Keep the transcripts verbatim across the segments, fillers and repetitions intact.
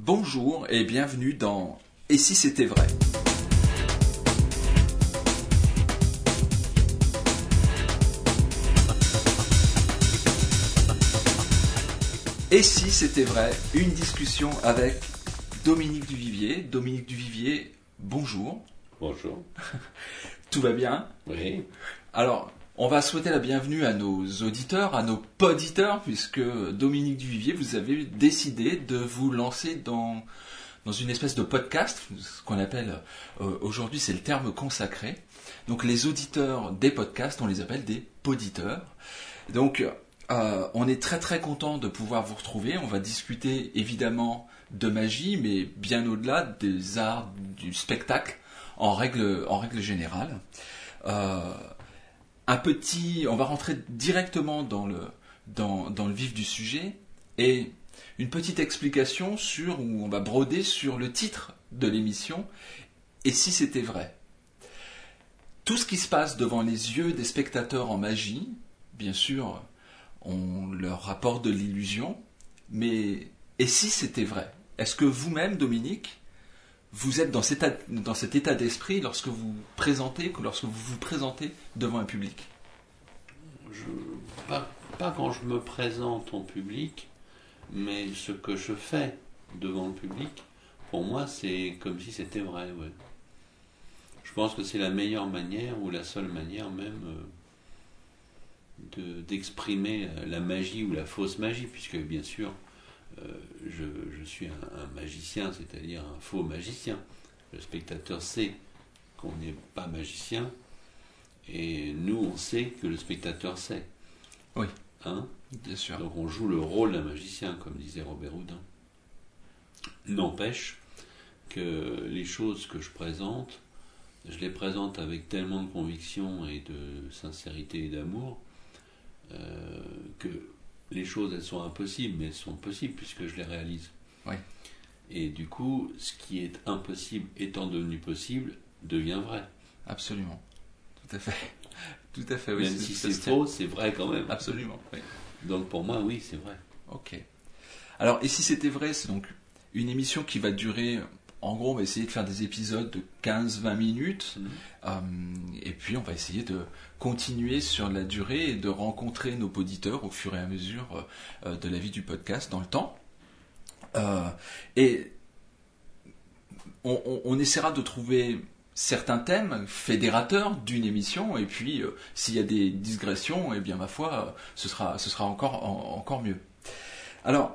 Bonjour et bienvenue dans Et si c'était vrai ? Et si c'était vrai, une discussion avec Dominique Duvivier. Dominique Duvivier, bonjour. Bonjour. Tout va bien ? Oui. Alors, on va souhaiter la bienvenue à nos auditeurs, à nos poditeurs, puisque Dominique Duvivier, vous avez décidé de vous lancer dans, dans une espèce de podcast, ce qu'on appelle euh, aujourd'hui, c'est le terme consacré. Donc les auditeurs des podcasts, on les appelle des poditeurs. Donc, euh, on est très très content de pouvoir vous retrouver. On va discuter évidemment de magie, mais bien au-delà des arts du spectacle en règle, en règle générale. Euh, un petit, on va rentrer directement dans le, dans, dans le vif du sujet et une petite explication sur, où on va broder sur le titre de l'émission, et si c'était vrai. Tout ce qui se passe devant les yeux des spectateurs en magie, bien sûr, on leur rapporte de l'illusion, mais et si c'était vrai ? Est-ce que vous-même, Dominique, vous êtes dans cet, état, dans cet état d'esprit lorsque vous présentez, lorsque vous vous présentez devant un public ? je, pas, pas quand je me présente en public, mais ce que je fais devant le public, pour moi, c'est comme si c'était vrai. Ouais. Je pense que c'est la meilleure manière, ou la seule manière même, euh, de, d'exprimer la magie ou la fausse magie, puisque bien sûr, euh, je, je suis un, un magicien, c'est-à-dire un faux magicien. Le spectateur sait qu'on n'est pas magicien, et nous, on sait que le spectateur sait. Oui, hein bien sûr. Donc on joue le rôle d'un magicien, comme disait Robert Houdin. N'empêche que les choses que je présente, je les présente avec tellement de conviction et de sincérité et d'amour, euh, que les choses, elles sont impossibles, mais elles sont possibles puisque je les réalise. Oui. Et du coup, ce qui est impossible étant devenu possible, devient vrai. Absolument. Tout à fait. Tout à fait, oui. Même c'est, si c'est c'est faux, c'est vrai quand même. Absolument, oui. Donc pour moi, oui, c'est vrai. Ok. Alors, et si c'était vrai, c'est donc une émission qui va durer, en gros, on va essayer de faire des épisodes de quinze à vingt minutes, Mmh. euh, et puis on va essayer de continuer sur la durée et de rencontrer nos auditeurs au fur et à mesure euh, de la vie du podcast dans le temps. Euh, et on, on, on essaiera de trouver certains thèmes fédérateurs d'une émission, et puis euh, s'il y a des digressions, eh bien ma foi, euh, ce sera, ce sera encore, en, encore mieux. Alors,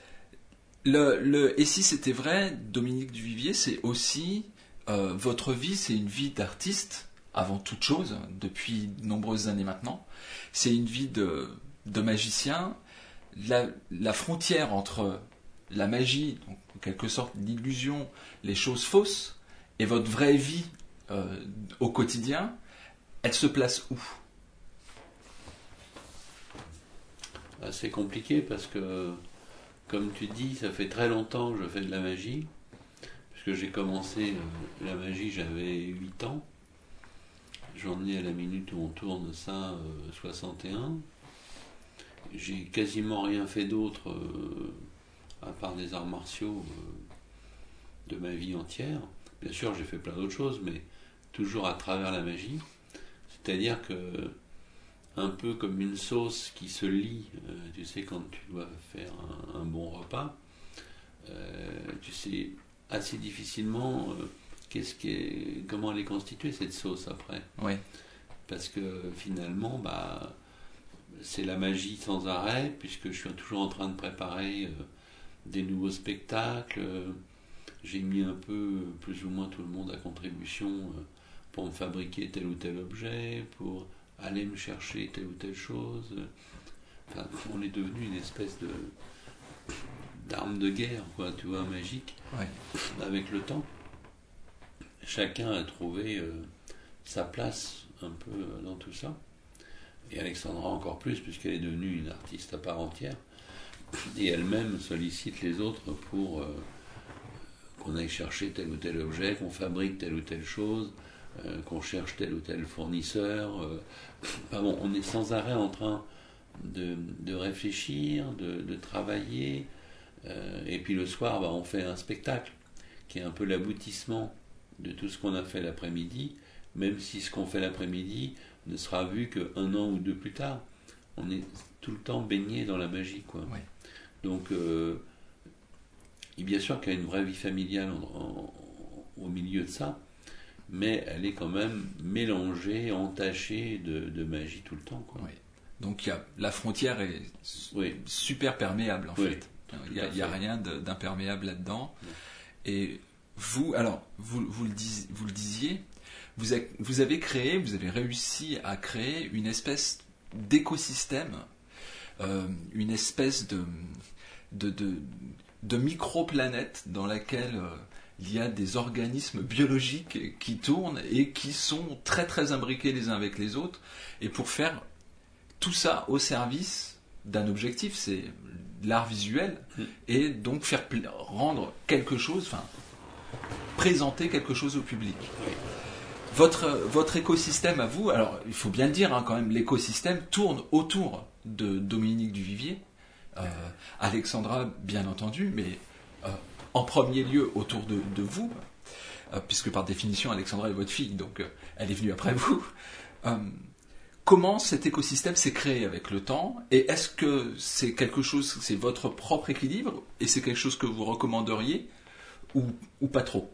le, le, et si c'était vrai, Dominique Duvivier, c'est aussi euh, votre vie, c'est une vie d'artiste, avant toute chose, depuis de nombreuses années maintenant. C'est une vie de, de magicien. La, la frontière entre la magie, donc en quelque sorte l'illusion, les choses fausses, et votre vraie vie euh, au quotidien, elle se place où ? C'est compliqué parce que, comme tu dis, ça fait très longtemps que je fais de la magie, puisque j'ai commencé euh, la magie, j'avais huit ans. J'en ai à la minute où on tourne ça, euh, soixante et un. J'ai quasiment rien fait d'autre, euh, à part des arts martiaux, euh, de ma vie entière. Bien sûr, j'ai fait plein d'autres choses, mais toujours à travers la magie. C'est-à-dire que, un peu comme une sauce qui se lie, euh, tu sais, quand tu dois faire un, un bon repas, euh, tu sais assez difficilement euh, qu'est-ce qui est, comment elle est constituée, cette sauce, après. Oui. Parce que finalement, bah, c'est la magie sans arrêt, puisque je suis toujours en train de préparer euh, des nouveaux spectacles. Euh, j'ai mis un peu, plus ou moins tout le monde à contribution euh, pour me fabriquer tel ou tel objet, pour aller me chercher telle ou telle chose. Enfin, on est devenu une espèce de d'arme de guerre, quoi, tu vois, magique. Ouais. Avec le temps, chacun a trouvé euh, sa place un peu euh, dans tout ça. Et Alexandra encore plus, puisqu'elle est devenue une artiste à part entière. Et elle-même sollicite les autres pour euh, qu'on aille chercher tel ou tel objet, qu'on fabrique telle ou telle chose, euh, qu'on cherche tel ou tel fournisseur. Euh, enfin bon, on est sans arrêt en train de, de réfléchir, de, de travailler, Euh, et puis le soir, bah, on fait un spectacle qui est un peu l'aboutissement de tout ce qu'on a fait l'après-midi, même si ce qu'on fait l'après-midi ne sera vu qu'un an ou deux plus tard. On est tout le temps baigné dans la magie, quoi. Ouais. Donc, euh, et bien sûr qu'il y a une vraie vie familiale en, en, au milieu de ça, mais elle est quand même mélangée, entachée de, de magie tout le temps, quoi. Ouais. Donc il y a, la frontière est Oui. super perméable en Oui, fait. Il n'y a, y a rien de, d'imperméable là-dedans. Oui. Et vous, alors, vous, vous, le, dis, vous le disiez, vous, a, vous avez créé, vous avez réussi à créer une espèce d'écosystème, euh, une espèce de, de, de, de micro-planète dans laquelle euh, il y a des organismes biologiques qui tournent et qui sont très très imbriqués les uns avec les autres, et pour faire tout ça au service d'un objectif, c'est l'art visuel, mmh. et donc faire rendre quelque chose, enfin, présenter quelque chose au public. Oui. Votre, votre écosystème à vous, alors il faut bien le dire hein, quand même, l'écosystème tourne autour de Dominique Duvivier, euh, Alexandra bien entendu, mais euh, en premier lieu autour de, de vous, euh, puisque par définition Alexandra est votre fille, donc euh, elle est venue après vous. Euh, Comment cet écosystème s'est créé avec le temps, et est-ce que c'est quelque chose, c'est votre propre équilibre, et c'est quelque chose que vous recommanderiez, ou, ou pas trop?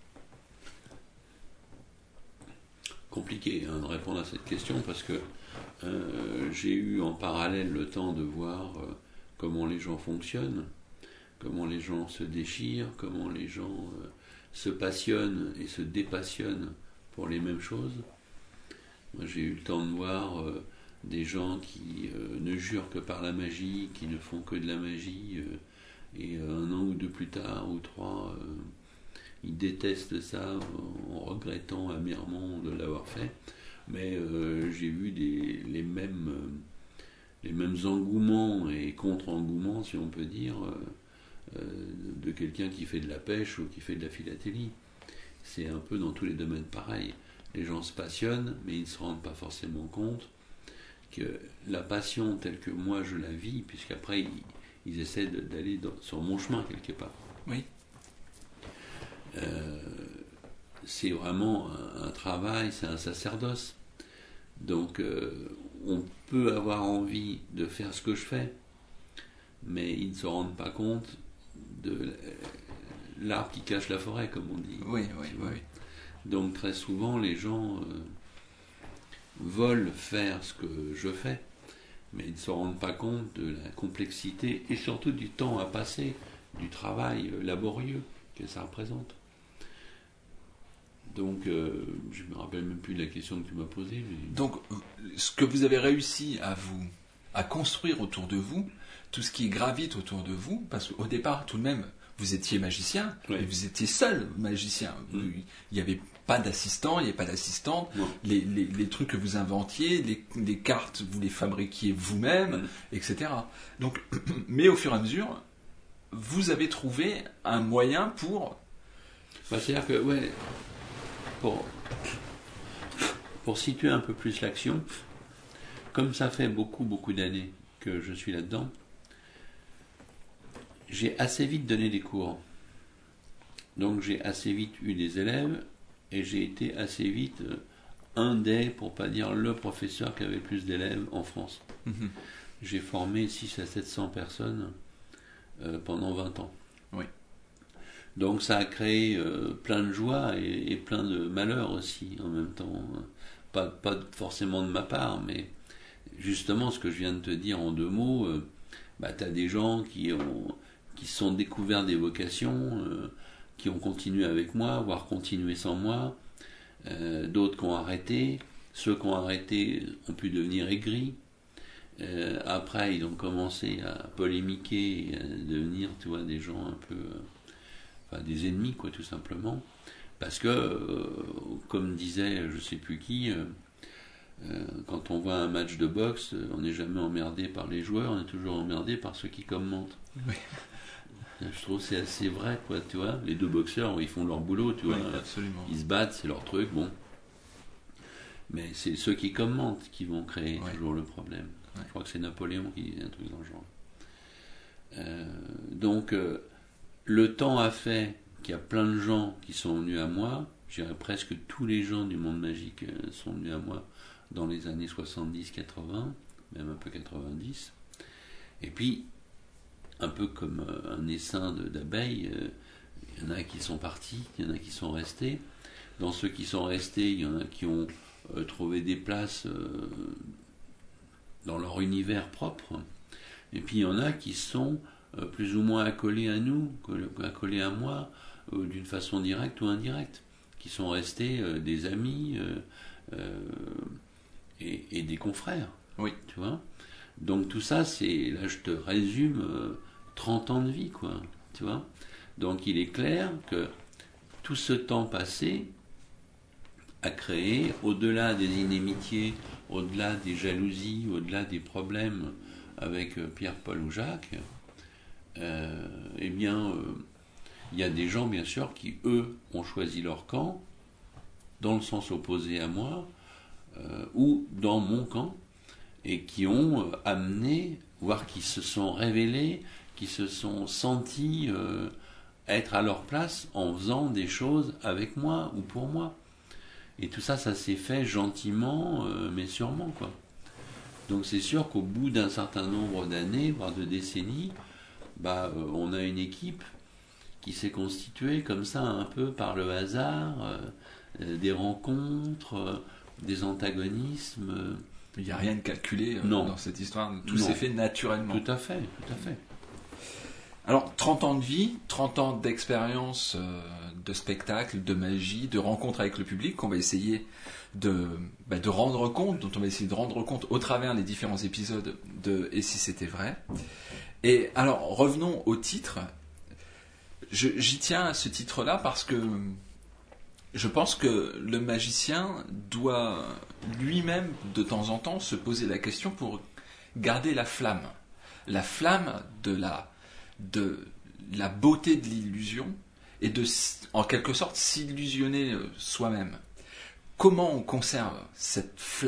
Compliqué hein, de répondre à cette question, parce que euh, j'ai eu en parallèle le temps de voir euh, comment les gens fonctionnent, comment les gens se déchirent, comment les gens euh, se passionnent et se dépassionnent pour les mêmes choses. Moi, j'ai eu le temps de voir euh, des gens qui euh, ne jurent que par la magie, qui ne font que de la magie, euh, et euh, un an ou deux plus tard, ou trois, euh, ils détestent ça en regrettant amèrement de l'avoir fait. Mais euh, j'ai vu des, les, mêmes, euh, les mêmes engouements et contre-engouements, si on peut dire, euh, euh, de quelqu'un qui fait de la pêche ou qui fait de la philatélie. C'est un peu dans tous les domaines pareil. Les gens se passionnent, mais ils ne se rendent pas forcément compte que la passion telle que moi je la vis, puisqu'après ils, ils essaient de, d'aller dans, sur mon chemin quelque part. Oui. Euh, c'est vraiment un, un travail, c'est un sacerdoce. Donc euh, on peut avoir envie de faire ce que je fais, mais ils ne se rendent pas compte de l'arbre qui cache la forêt, comme on dit. Oui, oui, oui. oui. Donc très souvent, les gens euh, veulent faire ce que je fais, mais ils ne se rendent pas compte de la complexité et surtout du temps à passer, du travail laborieux que ça représente. Donc, euh, je ne me rappelle même plus de la question que tu m'as posée. Mais... Donc, ce que vous avez réussi à vous, à construire autour de vous, tout ce qui gravite autour de vous, parce qu'au départ, tout de même, vous étiez magicien, oui. et vous étiez seul magicien. Mmh. Il n'y avait pas d'assistant, il n'y avait pas d'assistante. Les, les, les trucs que vous inventiez, les, les cartes, vous les fabriquiez vous-même, mmh. et cetera. Donc, mais au fur et à mesure, vous avez trouvé un moyen pour... Bah, c'est-à-dire que, ouais, pour, pour situer un peu plus l'action, comme ça fait beaucoup, beaucoup d'années que je suis là-dedans, j'ai assez vite donné des cours. Donc j'ai assez vite eu des élèves et j'ai été assez vite un des, pour pas dire le professeur qui avait plus d'élèves en France. Mmh. J'ai formé six à sept cents personnes euh, pendant vingt ans. Oui. Donc ça a créé euh, plein de joie et, et plein de malheur aussi en même temps. Pas, pas forcément de ma part, mais justement ce que je viens de te dire en deux mots, euh, bah, tu as des gens qui ont... qui se sont découverts des vocations, euh, qui ont continué avec moi, voire continué sans moi, euh, d'autres qui ont arrêté, ceux qui ont arrêté ont pu devenir aigris, euh, après ils ont commencé à polémiquer et à devenir, tu vois, des gens un peu, euh, enfin des ennemis quoi, tout simplement, parce que, euh, comme disait je sais plus qui, euh, euh, quand on voit un match de boxe, on n'est jamais emmerdé par les joueurs, on est toujours emmerdé par ceux qui commentent. Oui. Je trouve que c'est assez vrai, quoi, tu vois. Les deux boxeurs, ils font leur boulot, tu vois. Oui, absolument. Ils se battent, c'est leur truc, bon. Mais c'est ceux qui commentent qui vont créer ouais. toujours le problème. Ouais. Je crois que c'est Napoléon qui dit un truc dans le genre. Euh, donc, euh, le temps a fait qu'il y a plein de gens qui sont venus à moi. Je dirais presque tous les gens du monde magique euh, sont venus à moi dans les années soixante-dix quatre-vingts, même un peu quatre-vingt-dix. Et puis, un peu comme euh, un essaim de- d'abeilles, euh, il y en a qui sont partis, il y en a qui sont restés. Dans ceux qui sont restés, il y en a qui ont euh, trouvé des places euh, dans leur univers propre. Et puis il y en a qui sont euh, plus ou moins accolés à nous, accolés à moi, euh, d'une façon directe ou indirecte, qui sont restés euh, des amis euh, euh, et, et des confrères. Oui. Tu vois. Donc tout ça, c'est, là je te résume euh, trente ans de vie, quoi. Tu vois. Donc il est clair que tout ce temps passé a créé, au-delà des inimitiés, au-delà des jalousies, au-delà des problèmes avec euh, Pierre, Paul ou Jacques, euh, eh bien, euh, il y a des gens, bien sûr, qui, eux, ont choisi leur camp, dans le sens opposé à moi, euh, ou dans mon camp, et qui ont euh, amené, voire qui se sont révélés, qui se sont sentis euh, être à leur place en faisant des choses avec moi ou pour moi. Et tout ça, ça s'est fait gentiment, euh, mais sûrement, quoi. Donc c'est sûr qu'au bout d'un certain nombre d'années, voire de décennies, bah, euh, on a une équipe qui s'est constituée comme ça, un peu par le hasard, euh, euh, des rencontres, euh, des antagonismes. euh, Il n'y a rien de calculé euh, Non. dans cette histoire, tout Non. s'est fait naturellement. Tout à fait, tout à fait. Alors, trente ans de vie, trente ans d'expérience euh, de spectacle, de magie, de rencontre avec le public qu'on va essayer de, bah, de rendre compte, dont on va essayer de rendre compte au travers des différents épisodes de Et si c'était vrai. Et alors, revenons au titre. Je- j'y tiens à ce titre-là parce que je pense que le magicien doit lui-même, de temps en temps, se poser la question pour garder la flamme. La flamme de la, de la beauté de l'illusion et de, en quelque sorte, s'illusionner euh, soi-même. Comment on conserve cette flamme ?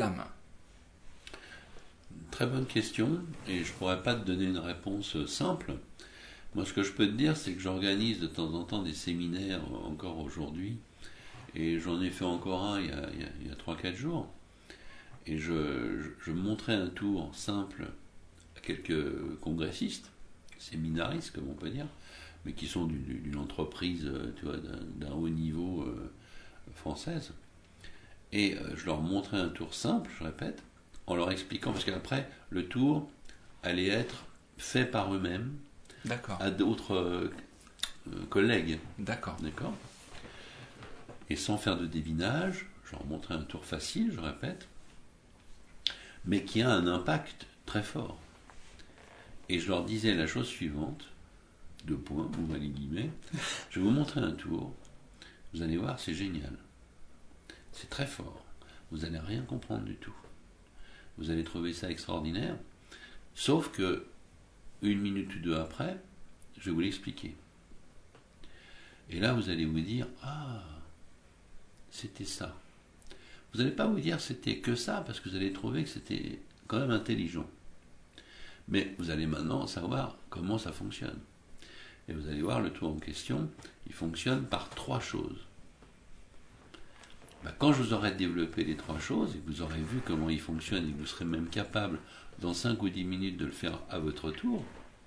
Très bonne question, et je pourrais pas te donner une réponse simple. Moi, ce que je peux te dire, c'est que j'organise de temps en temps des séminaires, euh, encore aujourd'hui, et j'en ai fait encore un il y a, il y a, il y a trois quatre jours, et je, je, je montrais un tour simple à quelques congressistes, séminaristes, comme on peut dire, mais qui sont d'une, d'une entreprise, euh, tu vois, d'un, d'un haut niveau euh, française, et euh, je leur montrais un tour simple, je répète, en leur expliquant, parce qu'après, le tour allait être fait par eux-mêmes, D'accord. à d'autres euh, euh, collègues. D'accord. D'accord. Et sans faire de devinage, je leur montrais un tour facile, je répète, mais qui a un impact très fort. Et je leur disais la chose suivante, deux points, ouvrez les guillemets, je vais vous montrer un tour, vous allez voir, c'est génial. C'est très fort. Vous n'allez rien comprendre du tout. Vous allez trouver ça extraordinaire, sauf que une minute ou deux après, je vais vous l'expliquer. Et là, vous allez vous dire, ah, c'était ça. Vous n'allez pas vous dire c'était que ça, parce que vous allez trouver que c'était quand même intelligent. Mais vous allez maintenant savoir comment ça fonctionne. Et vous allez voir, le tour en question, il fonctionne par trois choses. Ben, quand je vous aurai développé les trois choses, et que vous aurez vu comment il fonctionne, et que vous serez même capable, dans cinq ou dix minutes, de le faire à votre tour,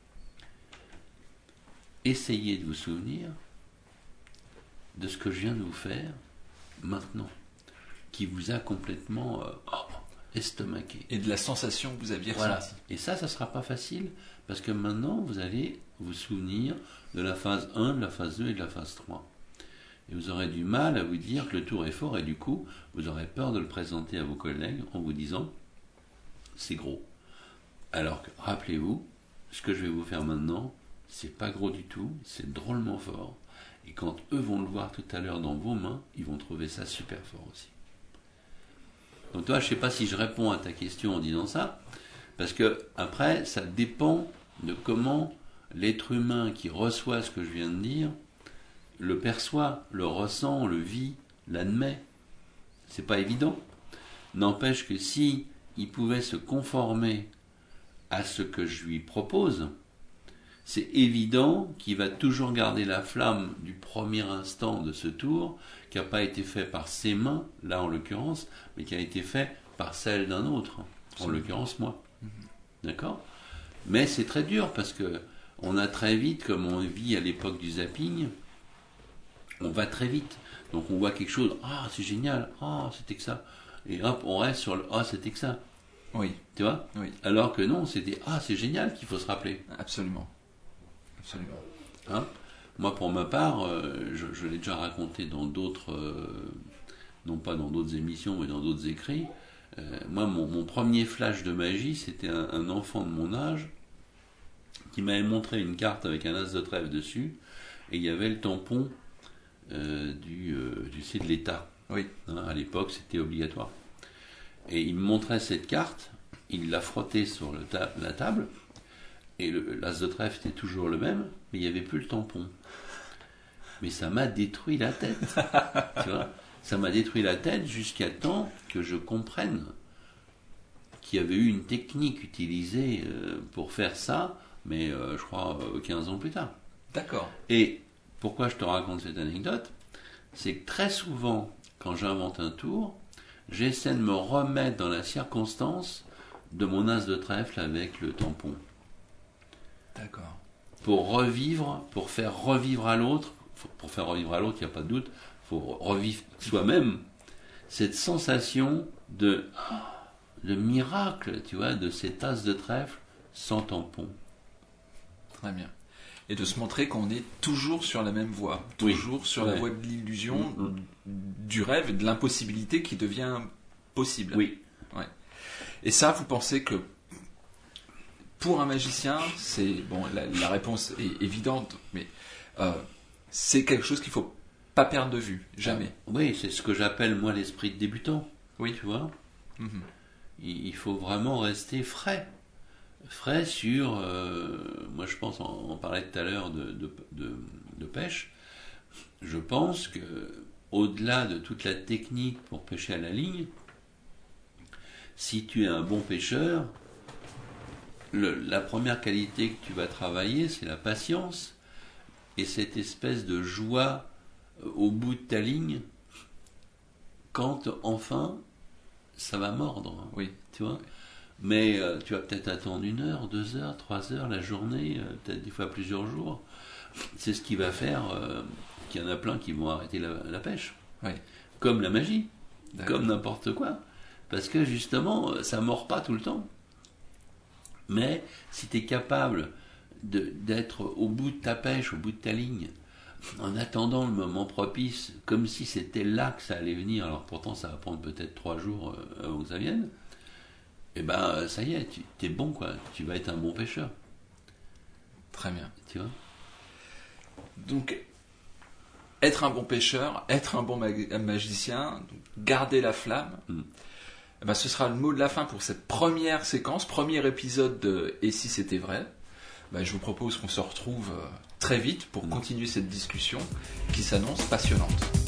essayez de vous souvenir de ce que je viens de vous faire maintenant, qui vous a complètement euh, oh, estomaqué. Et de la sensation que vous aviez Voilà. ressentie. Et ça, ça ne sera pas facile, parce que maintenant, vous allez vous souvenir de la phase un, de la phase deux et de la phase trois. Et vous aurez du mal à vous dire que le tour est fort, et du coup, vous aurez peur de le présenter à vos collègues en vous disant « c'est gros ». Alors que, rappelez-vous, ce que je vais vous faire maintenant, c'est pas gros du tout, c'est drôlement fort. Et quand eux vont le voir tout à l'heure dans vos mains, ils vont trouver ça super fort aussi. Donc toi, je ne sais pas si je réponds à ta question en disant ça, parce que après, ça dépend de comment l'être humain qui reçoit ce que je viens de dire le perçoit, le ressent, le vit, l'admet. C'est pas évident. N'empêche que si il pouvait se conformer à ce que je lui propose, c'est évident qu'il va toujours garder la flamme du premier instant de ce tour, qui n'a pas été fait par ses mains, là en l'occurrence, mais qui a été fait par celle d'un autre, en l'occurrence moi. Mm-hmm. D'accord ? Mais c'est très dur parce que on a très vite, comme on vit à l'époque du zapping, on va très vite. Donc on voit quelque chose, ah c'est génial, ah c'était que ça. Et hop, on reste sur le ah c'était que ça. Oui. Tu vois ? Oui. Alors que non, c'était ah c'est génial qu'il faut se rappeler. Absolument. Absolument. Hein ? Moi, pour ma part, euh, je, je l'ai déjà raconté dans d'autres, euh, non pas dans d'autres émissions, mais dans d'autres écrits. Euh, moi, mon, mon premier flash de magie, c'était un, un enfant de mon âge qui m'avait montré une carte avec un as de trèfle dessus, et il y avait le tampon euh, du, euh, du c'est de l'État. Oui. Hein, à l'époque, c'était obligatoire. Et il me montrait cette carte, il l'a frottée sur le ta- la table. Et le, l'as de trèfle était toujours le même, mais il n'y avait plus le tampon. Mais ça m'a détruit la tête. Tu vois ? Ça m'a détruit la tête jusqu'à temps que je comprenne qu'il y avait eu une technique utilisée euh, pour faire ça, mais euh, je crois euh, quinze ans plus tard. D'accord. Et pourquoi je te raconte cette anecdote ? C'est que très souvent, quand j'invente un tour, j'essaie de me remettre dans la circonstance de mon as de trèfle avec le tampon. D'accord. Pour revivre, pour faire revivre à l'autre, pour faire revivre à l'autre, il n'y a pas de doute, il faut revivre soi-même cette sensation de, de miracle, tu vois, de ces tasses de trèfle sans tampon. Très bien. Et de se montrer qu'on est toujours sur la même voie, toujours oui. sur ouais. la voie de l'illusion, mmh. du rêve et de l'impossibilité qui devient possible. Oui. Ouais. Et ça, vous pensez que pour un magicien, c'est bon, la, la réponse est évidente, mais euh, c'est quelque chose qu'il faut pas perdre de vue, jamais. Ah, oui, c'est ce que j'appelle moi l'esprit de débutant. Oui, tu vois. Mm-hmm. Il, il faut vraiment rester frais, frais sur. Euh, moi, je pense, on, on parlait tout à l'heure de, de, de, de pêche. Je pense que au-delà de toute la technique pour pêcher à la ligne, si tu es un bon pêcheur, Le, la première qualité que tu vas travailler, c'est la patience et cette espèce de joie au bout de ta ligne quand enfin ça va mordre. Oui. Tu vois. Mais euh, tu vas peut-être attendre une heure, deux heures, trois heures, la journée, euh, peut-être des fois plusieurs jours. C'est ce qui va faire euh, qu'il y en a plein qui vont arrêter la, la pêche. Oui. Comme la magie, D'accord. comme n'importe quoi. Parce que justement, ça mord pas tout le temps. Mais si tu es capable de, d'être au bout de ta pêche, au bout de ta ligne, en attendant le moment propice, comme si c'était là que ça allait venir, alors pourtant ça va prendre peut-être trois jours avant que ça vienne, et ben ça y est, tu es bon, quoi. Tu vas être un bon pêcheur. Très bien. Tu vois ? Donc, être un bon pêcheur, être un bon mag- magicien, garder la flamme. Mm. Eh ben, ce sera le mot de la fin pour cette première séquence, premier épisode de Et si c'était vrai. Ben, je vous propose qu'on se retrouve très vite pour continuer cette discussion qui s'annonce passionnante.